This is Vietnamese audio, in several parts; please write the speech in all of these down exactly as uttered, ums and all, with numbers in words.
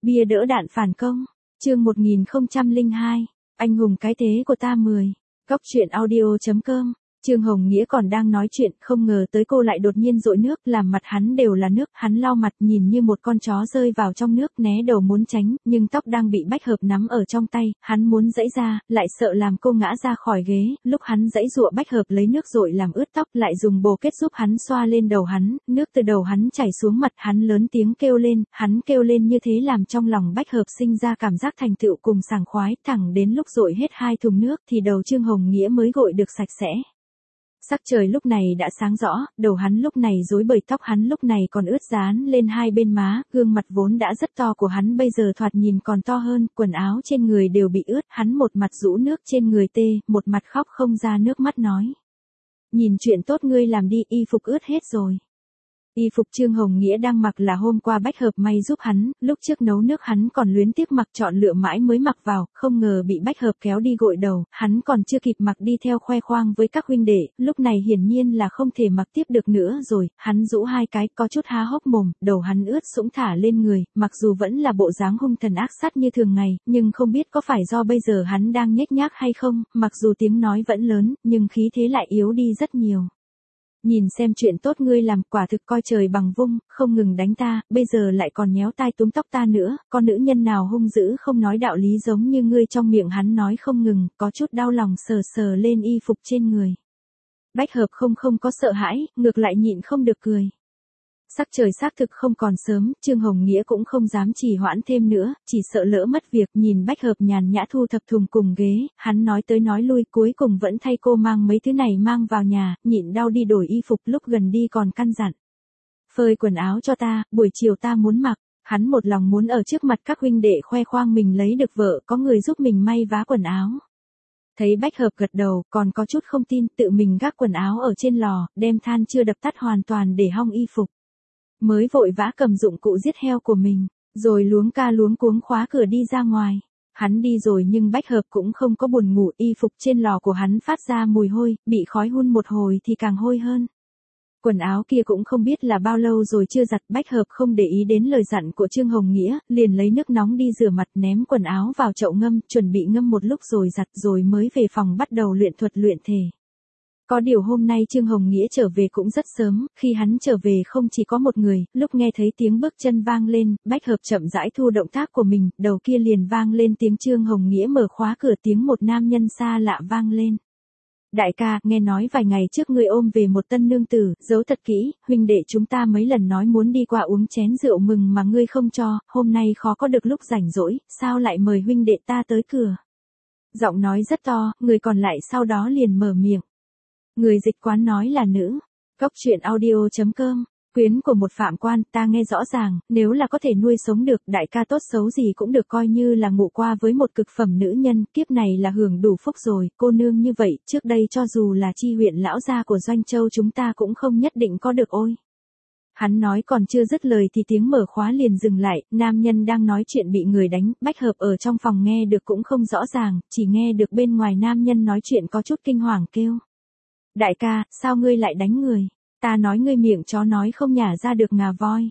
Bia đỡ đạn phản công. Chương một nghìn không trăm lẻ hai. Anh hùng cái thế của ta mười. Góc truyện audio chấm com. Trương Hồng Nghĩa còn đang nói chuyện, không ngờ tới cô lại đột nhiên dội nước, làm mặt hắn đều là nước, hắn lau mặt nhìn như một con chó rơi vào trong nước, né đầu muốn tránh, nhưng tóc đang bị Bách Hợp nắm ở trong tay, hắn muốn giãy ra, lại sợ làm cô ngã ra khỏi ghế, lúc hắn giãy giụa Bách Hợp lấy nước dội làm ướt tóc, lại dùng bồ kết giúp hắn xoa lên đầu hắn, nước từ đầu hắn chảy xuống mặt, hắn lớn tiếng kêu lên, hắn kêu lên như thế làm trong lòng Bách Hợp sinh ra cảm giác thành tựu cùng sảng khoái, thẳng đến lúc dội hết hai thùng nước thì đầu Trương Hồng Nghĩa mới gội được sạch sẽ. Sắc trời lúc này đã sáng rõ, đầu hắn lúc này rối bời, tóc hắn lúc này còn ướt dán lên hai bên má, gương mặt vốn đã rất to của hắn bây giờ thoạt nhìn còn to hơn, quần áo trên người đều bị ướt, hắn một mặt rũ nước trên người tê, một mặt khóc không ra nước mắt nói. Nhìn chuyện tốt ngươi làm đi, y phục ướt hết rồi. Y phục Trương Hồng Nghĩa đang mặc là hôm qua Bách Hợp may giúp hắn, lúc trước nấu nước hắn còn luyến tiếc mặc chọn lựa mãi mới mặc vào, không ngờ bị Bách Hợp kéo đi gội đầu, hắn còn chưa kịp mặc đi theo khoe khoang với các huynh đệ, lúc này hiển nhiên là không thể mặc tiếp được nữa rồi, hắn rũ hai cái, có chút há hốc mồm, đầu hắn ướt sũng thả lên người, mặc dù vẫn là bộ dáng hung thần ác sát như thường ngày, nhưng không biết có phải do bây giờ hắn đang nhếch nhác hay không, mặc dù tiếng nói vẫn lớn, nhưng khí thế lại yếu đi rất nhiều. Nhìn xem chuyện tốt ngươi làm, quả thực coi trời bằng vung, không ngừng đánh ta, bây giờ lại còn nhéo tai túm tóc ta nữa, con nữ nhân nào hung dữ không nói đạo lý giống như ngươi, trong miệng hắn nói không ngừng, có chút đau lòng sờ sờ lên y phục trên người. Bách Hợp không không có sợ hãi, ngược lại nhịn không được cười. Sắc trời xác thực không còn sớm, Trương Hồng Nghĩa cũng không dám trì hoãn thêm nữa, chỉ sợ lỡ mất việc, nhìn Bách Hợp nhàn nhã thu thập thùng cùng ghế, hắn nói tới nói lui cuối cùng vẫn thay cô mang mấy thứ này mang vào nhà, nhịn đau đi đổi y phục, lúc gần đi còn căn dặn. Phơi quần áo cho ta, buổi chiều ta muốn mặc, hắn một lòng muốn ở trước mặt các huynh đệ khoe khoang mình lấy được vợ, có người giúp mình may vá quần áo. Thấy Bách Hợp gật đầu, còn có chút không tin, tự mình gác quần áo ở trên lò, đem than chưa đập tắt hoàn toàn để hong y phục. Mới vội vã cầm dụng cụ giết heo của mình, rồi luống ca luống cuống khóa cửa đi ra ngoài. Hắn đi rồi nhưng Bách Hợp cũng không có buồn ngủ, y phục trên lò của hắn phát ra mùi hôi, bị khói hun một hồi thì càng hôi hơn. Quần áo kia cũng không biết là bao lâu rồi chưa giặt, Bách Hợp không để ý đến lời dặn của Trương Hồng Nghĩa, liền lấy nước nóng đi rửa mặt, ném quần áo vào chậu ngâm, chuẩn bị ngâm một lúc rồi giặt, rồi mới về phòng bắt đầu luyện thuật luyện thể. Có điều hôm nay Trương Hồng Nghĩa trở về cũng rất sớm, khi hắn trở về không chỉ có một người, lúc nghe thấy tiếng bước chân vang lên, Bách Hợp chậm rãi thu động tác của mình, đầu kia liền vang lên tiếng Trương Hồng Nghĩa mở khóa cửa, tiếng một nam nhân xa lạ vang lên. Đại ca, nghe nói vài ngày trước ngươi ôm về một tân nương tử, giấu thật kỹ, huynh đệ chúng ta mấy lần nói muốn đi qua uống chén rượu mừng mà ngươi không cho, hôm nay khó có được lúc rảnh rỗi, sao lại mời huynh đệ ta tới cửa. Giọng nói rất to, người còn lại sau đó liền mở miệng. Người dịch quán nói là nữ. Góc truyện audio chấm com. Quyến của một phạm quan, ta nghe rõ ràng, nếu là có thể nuôi sống được, đại ca tốt xấu gì cũng được coi như là ngủ qua với một cực phẩm nữ nhân, kiếp này là hưởng đủ phúc rồi, cô nương như vậy, trước đây cho dù là chi huyện lão gia của Doanh Châu chúng ta cũng không nhất định có được ôi. Hắn nói còn chưa dứt lời thì tiếng mở khóa liền dừng lại, nam nhân đang nói chuyện bị người đánh, Bách Hợp ở trong phòng nghe được cũng không rõ ràng, chỉ nghe được bên ngoài nam nhân nói chuyện có chút kinh hoàng kêu. Đại ca, sao ngươi lại đánh người? Ta nói ngươi miệng chó nói không nhả ra được ngà voi.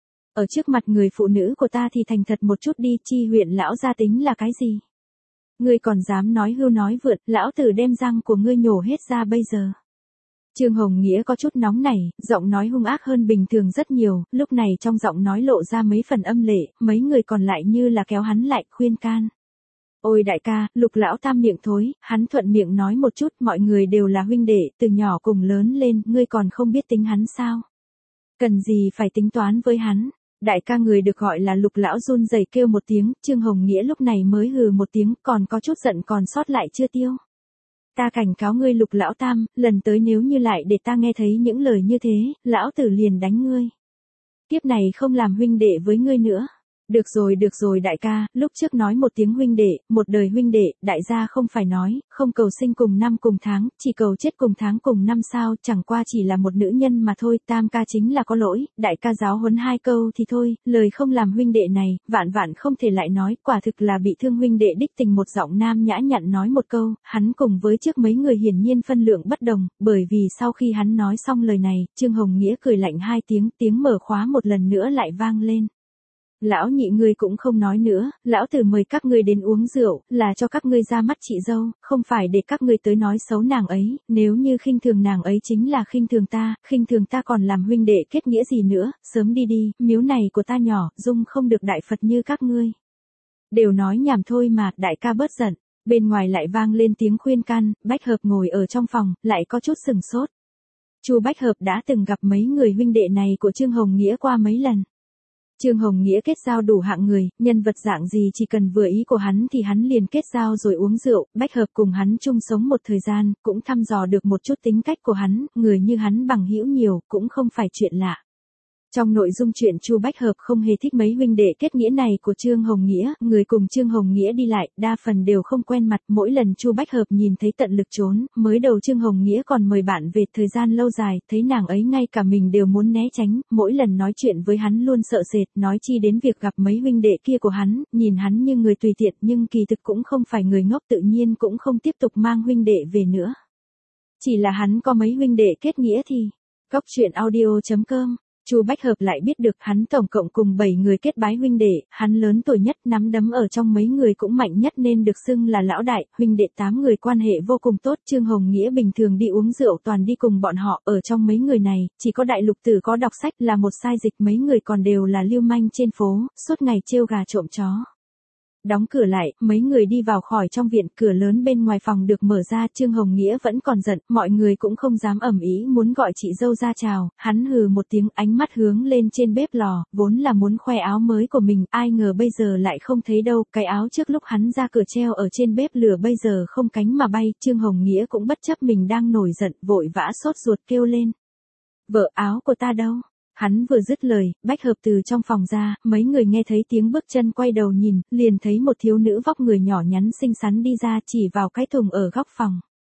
Ở trước mặt người phụ nữ của ta thì thành thật một chút đi, chi huyện lão gia tính là cái gì? Ngươi còn dám nói hưu nói vượt, lão tử đem răng của ngươi nhổ hết ra bây giờ. Trương Hồng Nghĩa có chút nóng nảy, giọng nói hung ác hơn bình thường rất nhiều, lúc này trong giọng nói lộ ra mấy phần âm lệ, mấy người còn lại như là kéo hắn lại, khuyên can. Ôi đại ca, Lục lão tam miệng thối, hắn thuận miệng nói một chút, mọi người đều là huynh đệ, từ nhỏ cùng lớn lên, ngươi còn không biết tính hắn sao? Cần gì phải tính toán với hắn? Đại ca người được gọi là Lục lão run rẩy kêu một tiếng, Trương Hồng Nghĩa lúc này mới hừ một tiếng, còn có chút giận còn sót lại chưa tiêu. Ta cảnh cáo ngươi Lục lão tam, lần tới nếu như lại để ta nghe thấy những lời như thế, lão tử liền đánh ngươi. Kiếp này không làm huynh đệ với ngươi nữa. Được rồi được rồi đại ca, lúc trước nói một tiếng huynh đệ, một đời huynh đệ, đại gia không phải nói, không cầu sinh cùng năm cùng tháng, chỉ cầu chết cùng tháng cùng năm sao, chẳng qua chỉ là một nữ nhân mà thôi, tam ca chính là có lỗi, đại ca giáo huấn hai câu thì thôi, lời không làm huynh đệ này, vạn vạn không thể lại nói, quả thực là bị thương huynh đệ đích tình. Một giọng nam nhã nhặn nói một câu, hắn cùng với trước mấy người hiển nhiên phân lượng bất đồng, bởi vì sau khi hắn nói xong lời này, Trương Hồng Nghĩa cười lạnh hai tiếng, tiếng mở khóa một lần nữa lại vang lên. Lão nhị ngươi cũng không nói nữa, lão tử mời các ngươi đến uống rượu, là cho các ngươi ra mắt chị dâu, không phải để các ngươi tới nói xấu nàng ấy, nếu như khinh thường nàng ấy chính là khinh thường ta, khinh thường ta còn làm huynh đệ kết nghĩa gì nữa, sớm đi đi, miếu này của ta nhỏ, dung không được đại Phật như các ngươi. Đều nói nhảm thôi mà, đại ca bớt giận. Bên ngoài lại vang lên tiếng khuyên can, Bách Hợp ngồi ở trong phòng, lại có chút sừng sốt. Chu Bách Hợp đã từng gặp mấy người huynh đệ này của Trương Hồng Nghĩa qua mấy lần. Trương Hồng Nghĩa kết giao đủ hạng người, nhân vật dạng gì chỉ cần vừa ý của hắn thì hắn liền kết giao rồi uống rượu, Bách Hợp cùng hắn chung sống một thời gian, cũng thăm dò được một chút tính cách của hắn, người như hắn bằng hữu nhiều, cũng không phải chuyện lạ. Trong nội dung chuyện Chu Bách Hợp không hề thích mấy huynh đệ kết nghĩa này của Trương Hồng Nghĩa, người cùng Trương Hồng Nghĩa đi lại, đa phần đều không quen mặt, mỗi lần Chu Bách Hợp nhìn thấy tận lực trốn, mới đầu Trương Hồng Nghĩa còn mời bạn về thời gian lâu dài, thấy nàng ấy ngay cả mình đều muốn né tránh, mỗi lần nói chuyện với hắn luôn sợ sệt, nói chi đến việc gặp mấy huynh đệ kia của hắn, nhìn hắn như người tùy tiện nhưng kỳ thực cũng không phải người ngốc, tự nhiên cũng không tiếp tục mang huynh đệ về nữa. Chỉ là hắn có mấy huynh đệ kết nghĩa thì, Góc Truyện Audio chấm com. Chu Bách Hợp lại biết được hắn tổng cộng cùng bảy người kết bái huynh đệ, hắn lớn tuổi nhất, nắm đấm ở trong mấy người cũng mạnh nhất nên được xưng là lão đại, huynh đệ tám người quan hệ vô cùng tốt. Trương Hồng Nghĩa bình thường đi uống rượu toàn đi cùng bọn họ, ở trong mấy người này, chỉ có đại lục tử có đọc sách là một sai dịch, mấy người còn đều là lưu manh trên phố, suốt ngày trêu gà trộm chó. Đóng cửa lại, mấy người đi vào khỏi trong viện, cửa lớn bên ngoài phòng được mở ra, Trương Hồng Nghĩa vẫn còn giận, mọi người cũng không dám ầm ĩ muốn gọi chị dâu ra chào, hắn hừ một tiếng, ánh mắt hướng lên trên bếp lò, vốn là muốn khoe áo mới của mình, ai ngờ bây giờ lại không thấy đâu, cái áo trước lúc hắn ra cửa treo ở trên bếp lửa bây giờ không cánh mà bay, Trương Hồng Nghĩa cũng bất chấp mình đang nổi giận, vội vã sốt ruột kêu lên. Vợ, áo của ta đâu? Hắn vừa dứt lời, Bách Hợp từ trong phòng ra, mấy người nghe thấy tiếng bước chân quay đầu nhìn, liền thấy một thiếu nữ vóc người nhỏ nhắn xinh xắn đi ra chỉ vào cái thùng ở góc phòng.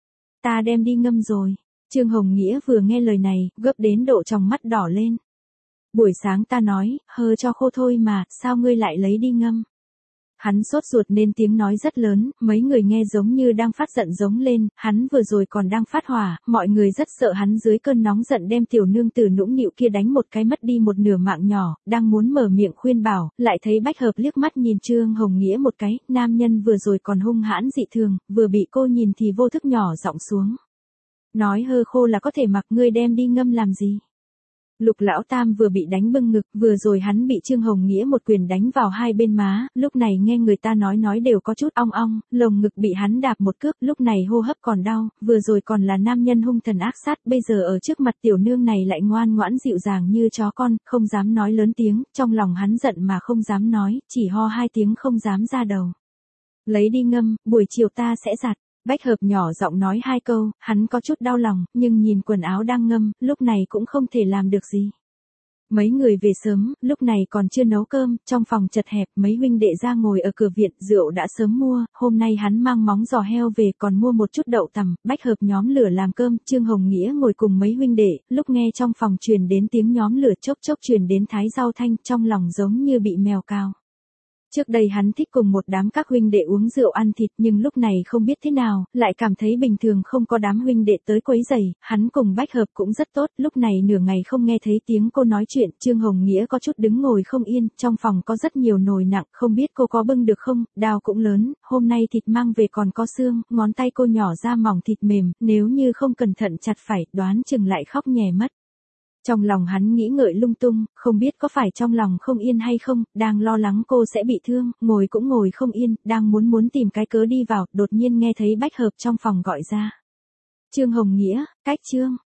Ta đem đi ngâm rồi. Trương Hồng Nghĩa vừa nghe lời này, gấp đến độ trong mắt đỏ lên. Buổi sáng ta nói, hơ cho khô thôi mà, sao ngươi lại lấy đi ngâm? Hắn sốt ruột nên tiếng nói rất lớn, mấy người nghe giống như đang phát giận giống lên, hắn vừa rồi còn đang phát hỏa, mọi người rất sợ hắn dưới cơn nóng giận đem tiểu nương tử nũng nịu kia đánh một cái mất đi một nửa mạng nhỏ, đang muốn mở miệng khuyên bảo, lại thấy Bách Hợp liếc mắt nhìn Trương Hồng Nghĩa một cái, nam nhân vừa rồi còn hung hãn dị thường, vừa bị cô nhìn thì vô thức nhỏ giọng xuống. Nói hơ khô là có thể mặc, ngươi đem đi ngâm làm gì? Lục lão tam vừa bị đánh bưng ngực, vừa rồi hắn bị Trương Hồng Nghĩa một quyền đánh vào hai bên má, lúc này nghe người ta nói nói đều có chút ong ong, lồng ngực bị hắn đạp một cước, lúc này hô hấp còn đau, vừa rồi còn là nam nhân hung thần ác sát, bây giờ ở trước mặt tiểu nương này lại ngoan ngoãn dịu dàng như chó con, không dám nói lớn tiếng, trong lòng hắn giận mà không dám nói, chỉ ho hai tiếng không dám ra đầu. Lấy đi ngâm, buổi chiều ta sẽ giặt. Bách Hợp nhỏ giọng nói hai câu, hắn có chút đau lòng, nhưng nhìn quần áo đang ngâm, lúc này cũng không thể làm được gì. Mấy người về sớm, lúc này còn chưa nấu cơm, trong phòng chật hẹp, mấy huynh đệ ra ngồi ở cửa viện, rượu đã sớm mua, hôm nay hắn mang móng giò heo về còn mua một chút đậu tằm, Bách Hợp nhóm lửa làm cơm, Trương Hồng Nghĩa ngồi cùng mấy huynh đệ, lúc nghe trong phòng truyền đến tiếng nhóm lửa chốc chốc truyền đến thái rau thanh, trong lòng giống như bị mèo cào. Trước đây hắn thích cùng một đám các huynh đệ uống rượu ăn thịt nhưng lúc này không biết thế nào, lại cảm thấy bình thường không có đám huynh đệ tới quấy rầy, hắn cùng Bách Hợp cũng rất tốt, lúc này nửa ngày không nghe thấy tiếng cô nói chuyện, Trương Hồng Nghĩa có chút đứng ngồi không yên, trong phòng có rất nhiều nồi nặng, không biết cô có bưng được không, đao cũng lớn, hôm nay thịt mang về còn có xương, ngón tay cô nhỏ ra mỏng thịt mềm, nếu như không cẩn thận chặt phải, đoán chừng lại khóc nhè mất. Trong lòng hắn nghĩ ngợi lung tung, không biết có phải trong lòng không yên hay không, đang lo lắng cô sẽ bị thương, ngồi cũng ngồi không yên, đang muốn muốn tìm cái cớ đi vào, đột nhiên nghe thấy Bách Hợp trong phòng gọi ra. Trương Hồng Nghĩa, cách Trương.